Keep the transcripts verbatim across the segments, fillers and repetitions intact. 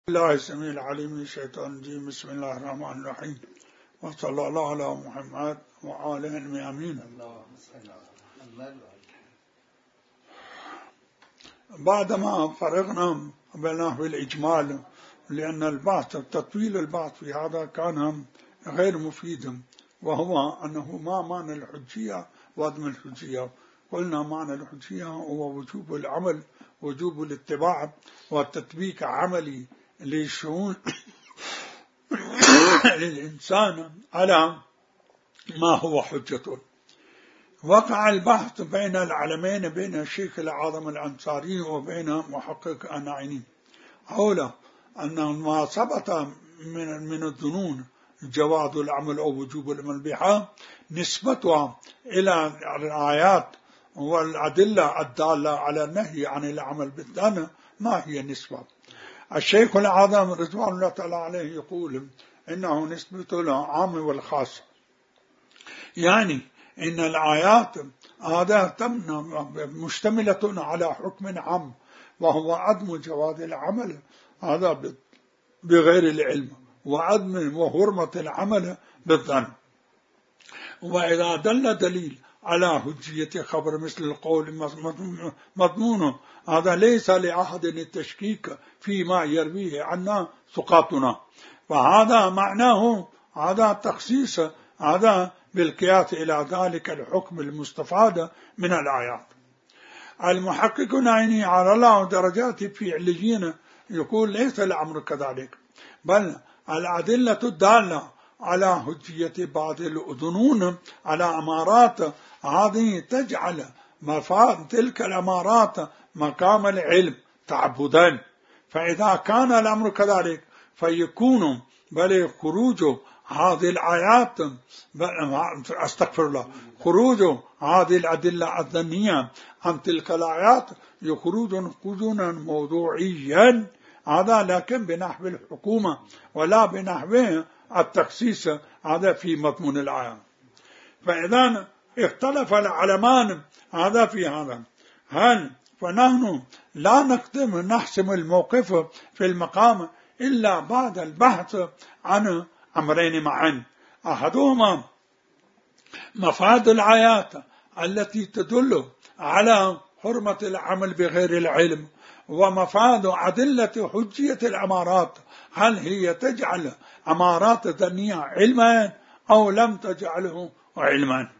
الله السميع العليم من الشيطان الرجيم. بسم الله الرحمن الرحيم، وصلى الله على محمد وآله الأمين. بعدما فرغنا بنحو الإجمال، لأن البحث تطويل البحث في هذا كان غير مفيد، وهو أنه ما معنى الحجية وعدم الحجية. قلنا معنى الحجية هو وجوب العمل، وجوب الاتباع والتطبيق عملي للشؤون للإنسان على ما هو حجته. وقع البحث بين العلمين، بين الشيخ العظم الأنصاري وبين محقق النعيني، حول أن ما ثبت من من الظنون جواز العمل أو وجوب العمل بها نسبتها إلى الآيات والأدلة الدالة على النهي عن العمل بالظن. ما هي النسبة؟ الشيخ العظم رضوان الله تعالى عليه يقول إنه نسبة العام والخاص، يعني إن الآيات هذا مشتملة على حكم عام، وهو عدم جواز العمل هذا بغير العلم، وعدم وحرمة العمل بالظن. وإذا دل دليل على حجية خبر مثل القول مضمونه، هذا ليس لأحد التشكيك فيما يرويه عنا ثقاتنا، وهذا معناه هذا تخصيص هذا بالقياس إلى ذلك الحكم المستفاد من الآيات. المحقق النعيني على الله درجات في عليين يقول ليس الأمر كذلك، بل الأدلة الدالة على حجية بعض الظنون على أمارات هذه تجعل مفاد تلك الأمارات مقام العلم تعبدا. فإذا كان الأمر كذلك فيكون بل خروج هذه الآيات أستغفر الله خروج هذه الأدلة الظنية عن تلك الآيات يخرج خروجا موضوعيا، هذا لكن بنحو الحكومة ولا بنحو التخصيص هذا في مضمون الآية. فإذا اختلف العلمان هذا في هذا، هل فنحن لا نقدم نحسم الموقف في المقام إلا بعد البحث عن أمرين معا. أحدهما مفاد الآيات التي تدل على حرمة العمل بغير العلم، ومفاد أدلة حجية الأمارات، هل هي تجعل أمارات ظنية علما أو لم تجعله علما.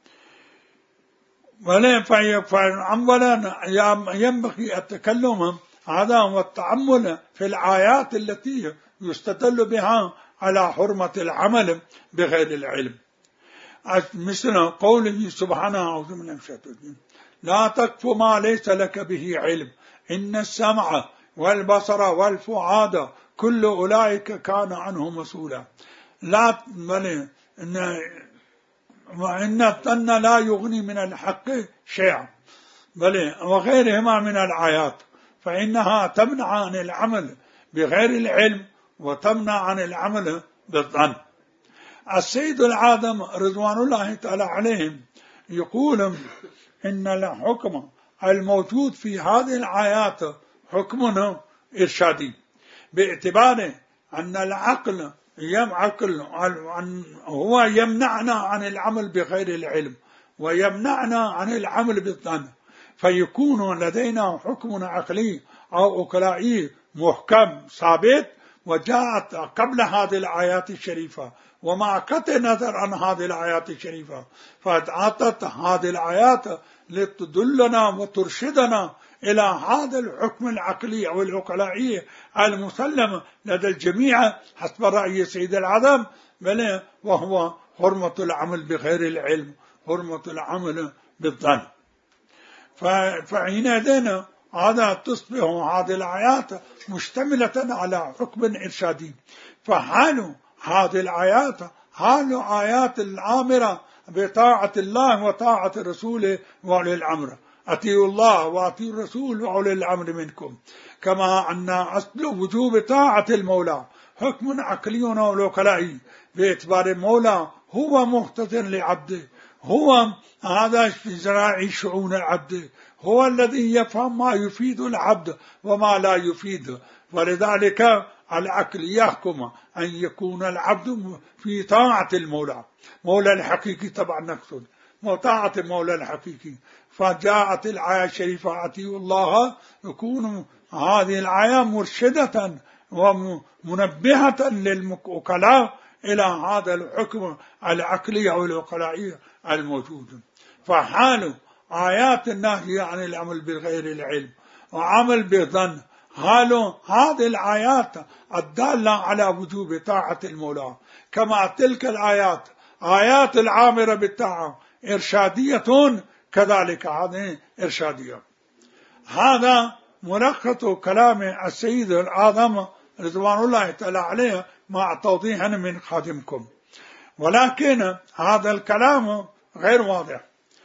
فأولا ينبغي التكلم هذا والتأمل في الآيات التي يستدل بها على حرمة العمل بغير العلم، مثل قوله سبحانه أعوذ بالله من الشيطان الرجيم لا تقف ما ليس لك به علم إن السمع والبصر والفؤاد كل أولئك كان عنه مسؤولا. لا بل إن وإن الظن لا يغني من الحق شيئا، بل وغيرهما من الآيات، فإنها تمنع عن العمل بغير العلم وتمنع عن العمل بالظن. السيد العظم رضوان الله تعالى عليهم يقول إن الحكم الموجود في هذه الآيات حكم إرشادي، باعتبار أن العقل يمعقل هو يمنعنا عن العمل بغير العلم ويمنعنا عن العمل بالظن، فيكون لدينا حكم عقلي أو أكلائي محكم ثابت، وجاءت قبل هذه الآيات الشريفة ومع قطع نظر عن هذه الآيات الشريفة، فأعطت هذه الآيات لتدلنا وترشدنا إلى هذا الحكم العقلي أو العقلائي المسلم لدى الجميع حسب رأي سيد العظم، بل وهو حرمة العمل بغير العلم، حرمة العمل بالظن. فحينئذ هذا تصبح هذه الآيات مشتملة على حكم إرشادي. فحال هذه الآيات حال آيات الآمرة بطاعة الله وطاعة رسوله وأولي الأمر، أطيعوا الله وأطيعوا الرسول وأولي الأمر منكم، كما أن أصل وجوب طاعة المولى حكم عقلي وعقلائي، باعتبار المولى هو مقتدر لعبده، هو هذا في زراعي شؤون العبد، هو الذي يفهم ما يفيد العبد وما لا يفيد، ولذلك العقل يحكم أن يكون العبد في طاعة المولى، مولى الحقيقي طبعا نقصد طاعة المولى الحقيقي. فجاءت الآية الشريفة أطيعوا الله، يكون هذه الآية مرشدة ومنبهة للوكلاء إلى هذا الحكم العقلي أو الوكلائي الموجود. فحال آيات النهي عن العمل بغير العلم وعمل بالظن حال هذه الآيات الدالة على وجوب طاعة المولى، كما تلك الآيات آيات العامرة بالطاعة إرشادية، كذلك هذه إرشادية. هذا ملخص كلام السيد الأعظم رضوان الله تعالى عليه مع توضيح من خادمكم، ولكن هذا الكلام غير واضح.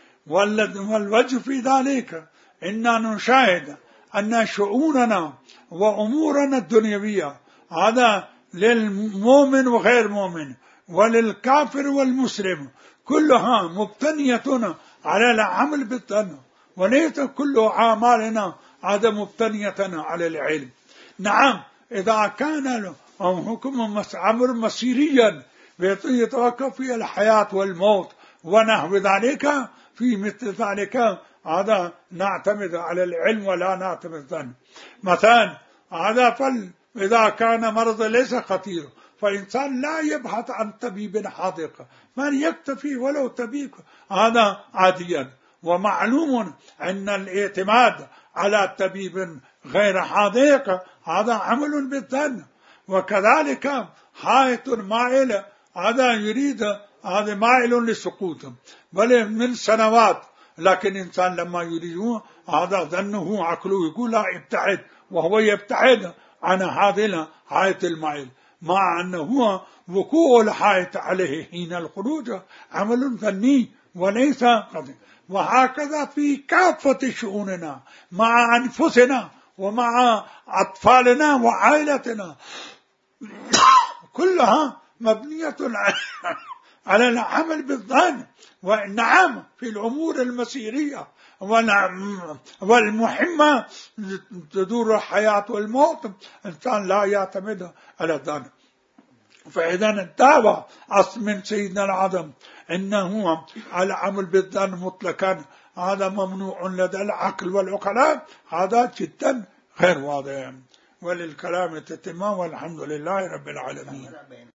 والوجه في ذلك إننا نشاهد أن شؤوننا وأمورنا الدنيوية هذا للمؤمن وغير مؤمن وللكافر والمسلم كلها مبتنية على العمل بالظن، وليس كل أعمالنا هذا مبتنية على العلم. نعم إذا كان حكم أمر مصيريا يتوقف في الحياة والموت ونحو ذلك، في مثل ذلك هذا نعتمد على العلم ولا نعتمد الظن. مثلا هذا فل إذا كان مرض ليس خطير فإنسان لا يبحث عن طبيب حاذق، من يكتفي ولو طبيب هذا عاديا. ومعلوم أن الاعتماد على طبيب غير حاذق هذا عمل بالظن. وكذلك حائط مائل هذا يريد هذا مائل للسقوط بل من سنوات، لكن إنسان لما يريده هذا ظنه عقله يقول لا ابتعد، وهو يبتعد عن هذا حائط المائل، مع أنه وقوع الحائط عليه حين الخروج عمل ظني وليس قدر. وهكذا في كافة شؤوننا مع أنفسنا ومع أطفالنا وعائلتنا كلها مبنية على العمل بالظن. ونعم في الأمور المسيرية والمهمة تدور الحياة والموت الإنسان لا يعتمد على الظن. فإذا الدعوة أصل من سيدنا العظم إنه العمل بالظن مطلقا هذا ممنوع لدى العقل والعقلاء، هذا جدا غير واضح. وللكلام تتمام، والحمد لله رب العالمين.